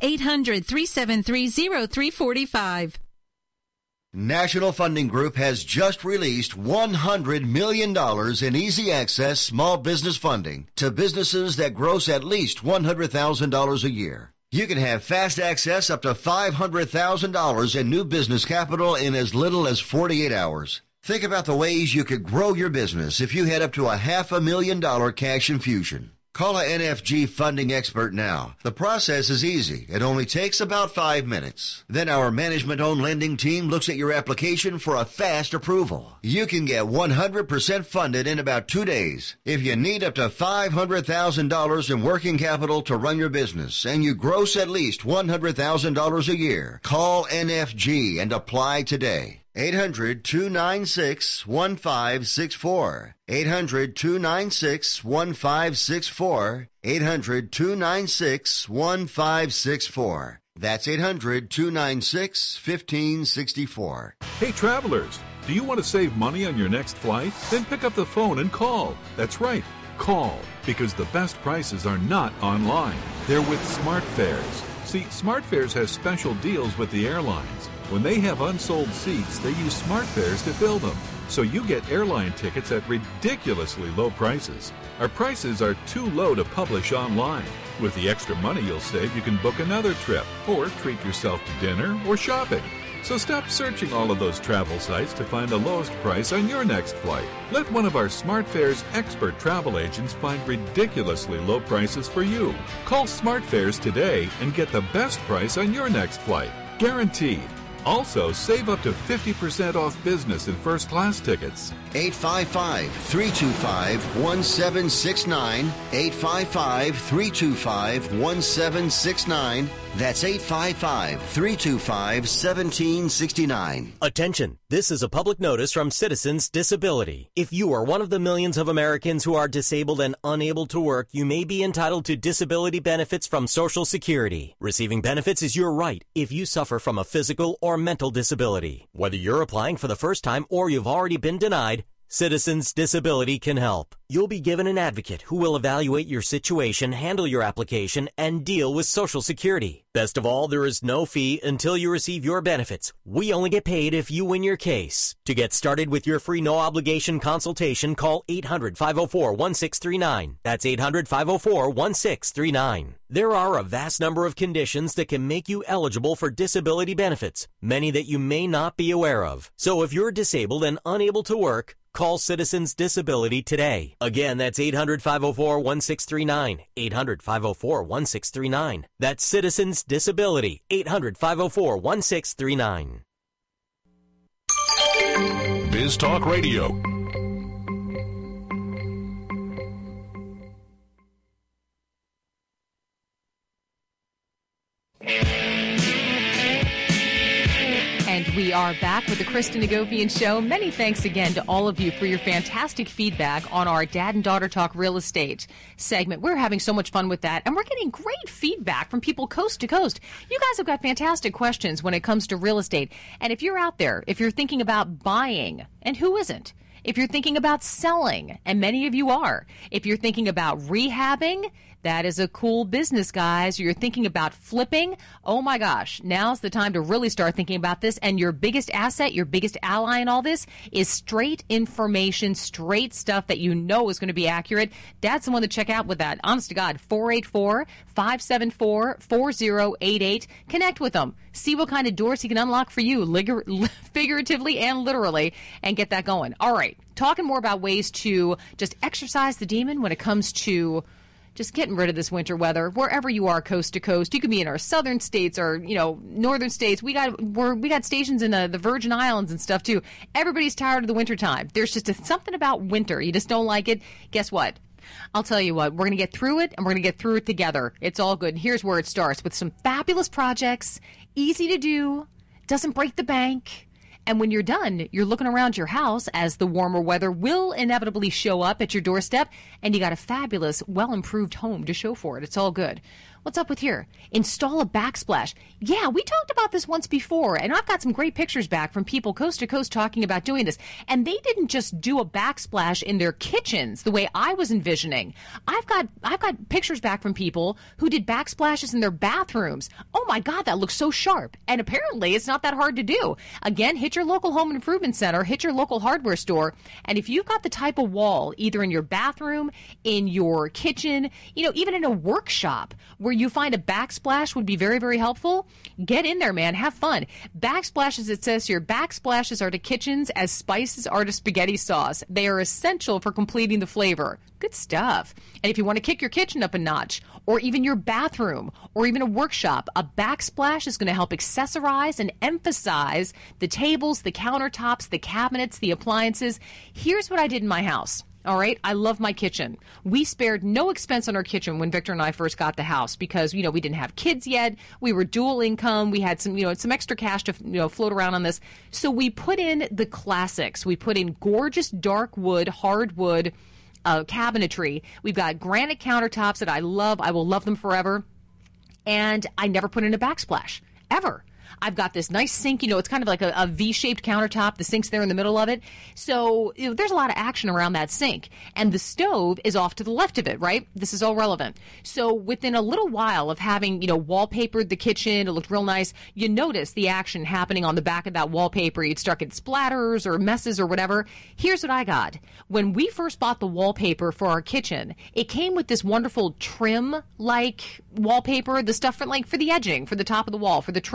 800-373-0345. National Funding Group has just released $100 million in easy access small business funding to businesses that gross at least $100,000 a year. You can have fast access up to $500,000 in new business capital in as little as 48 hours. Think about the ways you could grow your business if you had up to $500,000 cash infusion. Call a NFG funding expert now. The process is easy. It only takes about 5 minutes. Then our management-owned lending team looks at your application for a fast approval. You can get 100% funded in about 2 days. If you need up to $500,000 in working capital to run your business and you gross at least $100,000 a year, call NFG and apply today. 800-296-1564. 800-296-1564. 800-296-1564. That's 800-296-1564. Hey, travelers, do you want to save money on your next flight? Then pick up the phone and call. That's right, call, because the best prices are not online. They're with SmartFares. See, SmartFares has special deals with the airlines. When they have unsold seats, they use SmartFares to fill them. So you get airline tickets at ridiculously low prices. Our prices are too low to publish online. With the extra money you'll save, you can book another trip or treat yourself to dinner or shopping. So stop searching all of those travel sites to find the lowest price on your next flight. Let one of our SmartFares expert travel agents find ridiculously low prices for you. Call SmartFares today and get the best price on your next flight. Guaranteed. Also, save up to 50% off business and first class tickets. 855-325-1769. 855-325-1769. That's 855-325-1769. Attention, this is a public notice from Citizens Disability. If you are one of the millions of Americans who are disabled and unable to work, you may be entitled to disability benefits from Social Security. Receiving benefits is your right if you suffer from a physical or mental disability. Whether you're applying for the first time or you've already been denied, Citizens Disability can help. You'll be given an advocate who will evaluate your situation, handle your application, and deal with Social Security. Best of all, there is no fee until you receive your benefits. We only get paid if you win your case. To get started with your free no-obligation consultation, call 800-504-1639. That's 800-504-1639. There are a vast number of conditions that can make you eligible for disability benefits, many that you may not be aware of. So if you're disabled and unable to work, call Citizens Disability today. Again, that's 800-504-1639. 800-504-1639. That's Citizens Disability. 800-504-1639. Biz Talk Radio. And we are back with the Kristen Hagopian Show. Many thanks again to all of you for your fantastic feedback on our Dad and Daughter Talk Real Estate segment. We're having so much fun with that, and we're getting great feedback from people coast to coast. You guys have got fantastic questions when it comes to real estate. And if you're out there, if you're thinking about buying, and who isn't? If you're thinking about selling, and many of you are, if you're thinking about rehabbing, that is a cool business, guys. You're thinking about flipping. Oh my gosh, now's the time to really start thinking about this. And your biggest asset, your biggest ally in all this is straight information, straight stuff that you know is going to be accurate. Dad's the one to check out with that. Honest to God, 484-574-4088. Connect with him. See what kind of doors he can unlock for you, figuratively and literally, and get that going. All right, talking more about ways to just exercise the demon when it comes to just getting rid of this winter weather. Wherever you are, coast to coast, you can be in our southern states or northern states. We got stations in the Virgin Islands and stuff too. Everybody's tired of the winter time. There's just something about winter. You just don't like it. Guess what? I'll tell you what. We're going to get through it, and we're going to get through it together. It's all good. And here's where it starts with some fabulous projects, easy to do, doesn't break the bank. And when you're done, you're looking around your house as the warmer weather will inevitably show up at your doorstep, and you got a fabulous, well-improved home to show for it. It's all good. What's up with here? Install a backsplash. Yeah, we talked about this once before, and I've got some great pictures back from people coast to coast talking about doing this. And they didn't just do a backsplash in their kitchens the way I was envisioning. I've got pictures back from people who did backsplashes in their bathrooms. Oh my God, that looks so sharp. And apparently it's not that hard to do. Again, hit your local home improvement center, hit your local hardware store, and if you've got the type of wall, either in your bathroom, in your kitchen, even in a workshop where you find a backsplash would be very, very helpful, get in there, man. Have fun. Backsplashes, it says here, backsplashes are to kitchens as spices are to spaghetti sauce. They are essential for completing the flavor. Good stuff. And if you want to kick your kitchen up a notch, or even your bathroom, or even a workshop, a backsplash is going to help accessorize and emphasize the tables, the countertops, the cabinets, the appliances. Here's what I did in my house. All right, I love my kitchen. We spared no expense on our kitchen when Victor and I first got the house because, we didn't have kids yet. We were dual income. We had some extra cash to, float around on this. So we put in the classics. We put in gorgeous dark wood, hardwood cabinetry. We've got granite countertops that I love. I will love them forever. And I never put in a backsplash, ever. I've got this nice sink, it's kind of like a V-shaped countertop. The sink's there in the middle of it. So there's a lot of action around that sink. And the stove is off to the left of it, right? This is all relevant. So within a little while of having, wallpapered the kitchen, it looked real nice, you notice the action happening on the back of that wallpaper. You'd start getting splatters or messes or whatever. Here's what I got. When we first bought the wallpaper for our kitchen, it came with this wonderful trim-like wallpaper, the stuff for the edging, for the top of the wall, for the trim.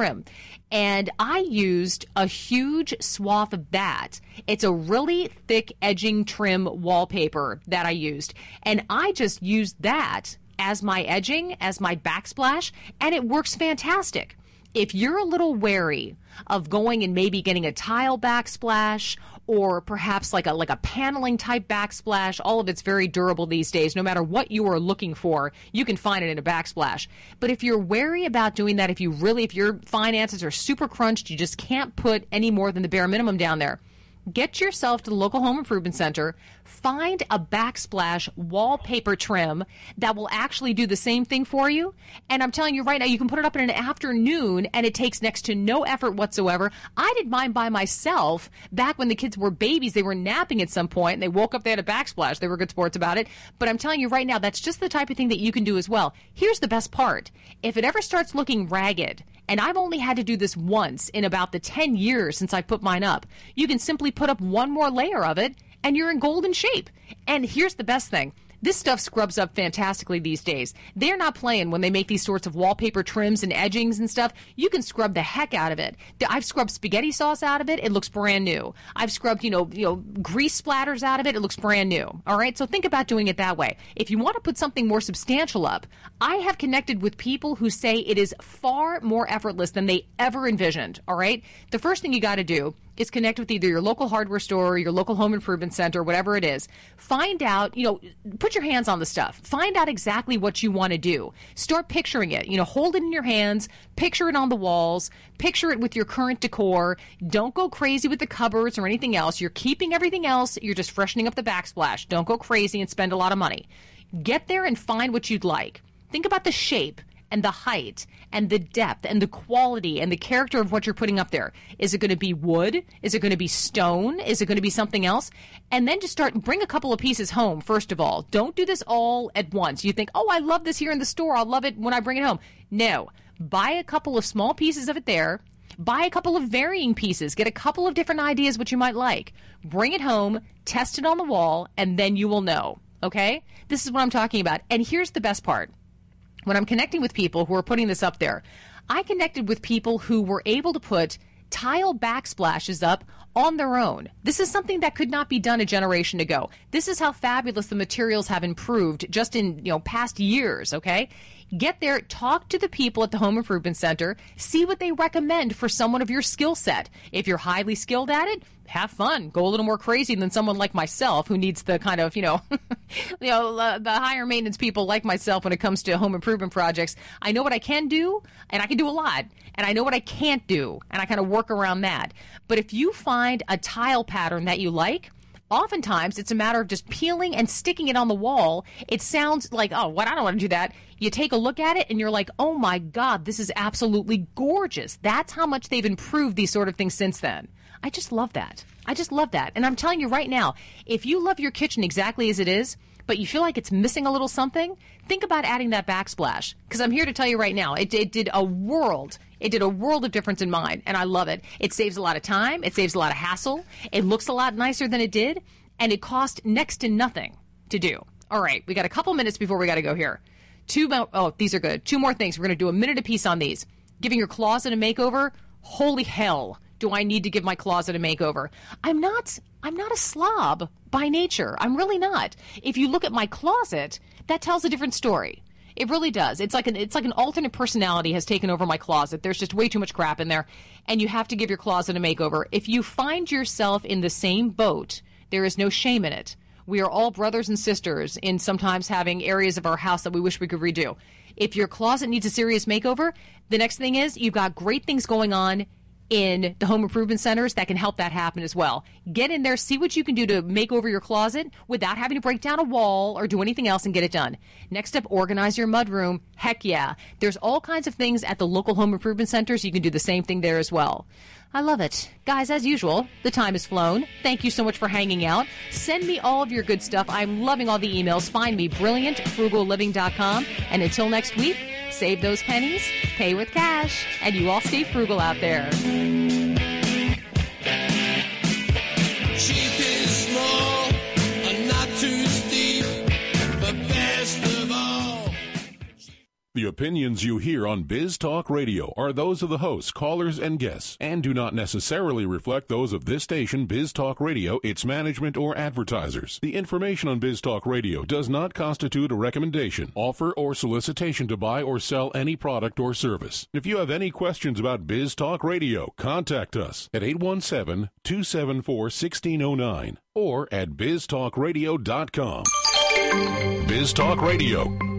And I used a huge swath of that. It's a really thick edging trim wallpaper that I used. And I just used that as my edging, as my backsplash, and it works fantastic. If you're a little wary of going and maybe getting a tile backsplash or perhaps like a paneling type backsplash, all of it's very durable these days. No matter what you are looking for, you can find it in a backsplash. But if you're wary about doing that, if your finances are super crunched, you just can't put any more than the bare minimum down there, get yourself to the local home improvement center, find a backsplash wallpaper trim that will actually do the same thing for you. And I'm telling you right now, you can put it up in an afternoon and it takes next to no effort whatsoever. I did mine by myself back when the kids were babies. They were napping at some point and they woke up, they had a backsplash. They were good sports about it. But I'm telling you right now, that's just the type of thing that you can do as well. Here's the best part. If it ever starts looking ragged, and I've only had to do this once in about the 10 years since I put mine up, you can simply put up one more layer of it and you're in golden shape. And here's the best thing. This stuff scrubs up fantastically these days. They're not playing when they make these sorts of wallpaper trims and edgings and stuff. You can scrub the heck out of it. I've scrubbed spaghetti sauce out of it. It looks brand new. I've scrubbed, grease splatters out of it. It looks brand new. All right. So think about doing it that way. If you want to put something more substantial up, I have connected with people who say it is far more effortless than they ever envisioned. All right. The first thing you got to do is connect with either your local hardware store or your local home improvement center, whatever it is. Find out, put your hands on the stuff. Find out exactly what you want to do. Start picturing it. Hold it in your hands. Picture it on the walls. Picture it with your current decor. Don't go crazy with the cupboards or anything else. You're keeping everything else. You're just freshening up the backsplash. Don't go crazy and spend a lot of money. Get there and find what you'd like. Think about the shape and the height and the depth and the quality and the character of what you're putting up there. Is it going to be wood? Is it going to be stone? Is it going to be something else? And then just bring a couple of pieces home, first of all. Don't do this all at once. You think, oh, I love this here in the store. I'll love it when I bring it home. No. Buy a couple of small pieces of it there. Buy a couple of varying pieces. Get a couple of different ideas what you might like. Bring it home, test it on the wall, and then you will know. Okay? This is what I'm talking about. And here's the best part. When I'm connecting with people who are putting this up there, I connected with people who were able to put tile backsplashes up on their own. This is something that could not be done a generation ago. This is how fabulous the materials have improved just in, past years, okay? Get there, talk to the people at the Home Improvement Center, see what they recommend for someone of your skill set. If you're highly skilled at it, have fun. Go a little more crazy than someone like myself who needs the kind of, the higher maintenance people like myself when it comes to home improvement projects. I know what I can do, and I can do a lot. And I know what I can't do, and I kind of work around that. But if you find a tile pattern that you like, oftentimes it's a matter of just peeling and sticking it on the wall. It sounds like, oh, what? I don't want to do that. You take a look at it and you're like, oh my God, this is absolutely gorgeous. That's how much they've improved these sort of things since then. I just love that. I just love that. And I'm telling you right now, if you love your kitchen exactly as it is, but you feel like it's missing a little something, think about adding that backsplash. Because I'm here to tell you right now, it did a world. It did a world of difference in mine, and I love it. It saves a lot of time. It saves a lot of hassle. It looks a lot nicer than it did, and it cost next to nothing to do. All right, we got a couple minutes before we got to go here. These are good. 2 more things. We're going to do a minute apiece on these. Giving your closet a makeover. Holy hell, do I need to give my closet a makeover? I'm not a slob by nature. I'm really not. If you look at my closet, that tells a different story. It really does. It's like an alternate personality has taken over my closet. There's just way too much crap in there, and you have to give your closet a makeover. If you find yourself in the same boat, there is no shame in it. We are all brothers and sisters in sometimes having areas of our house that we wish we could redo. If your closet needs a serious makeover, the next thing is you've got great things going on in the home improvement centers that can help that happen as well. Get in there, see what you can do to make over your closet without having to break down a wall or do anything else and get it done. Next up, organize your mudroom. Heck yeah. There's all kinds of things at the local home improvement centers. You can do the same thing there as well. I love it. Guys, as usual, the time has flown. Thank you so much for hanging out. Send me all of your good stuff. I'm loving all the emails. Find me, brilliantfrugalliving.com. And until next week, save those pennies, pay with cash, and you all stay frugal out there. Cheap is small, and not too steep, but best of all. The opinions you hear on Biz Talk Radio are those of the hosts, callers, and guests, and do not necessarily reflect those of this station, Biz Talk Radio, its management, or advertisers. The information on Biz Talk Radio does not constitute a recommendation, offer, or solicitation to buy or sell any product or service. If you have any questions about Biz Talk Radio, contact us at 817-274-1609 or at biztalkradio.com. Biz Talk Radio,